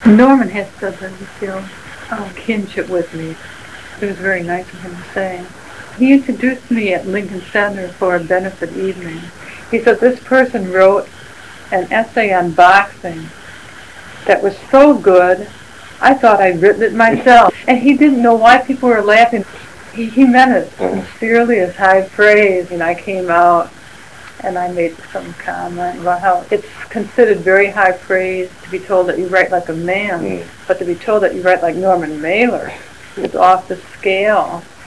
Norman has said that he feels kinship with me. It was very nice of him to say. He introduced me at Lincoln Center for a benefit evening. He said this person wrote an essay on boxing that was so good, I thought I'd written it myself. And he didn't know why people were laughing. He meant it sincerely as high praise. And I came out and I made some comment about how it's considered very high praise to be told that you write like a man, but to be told that you write like Norman Mailer is off the scale.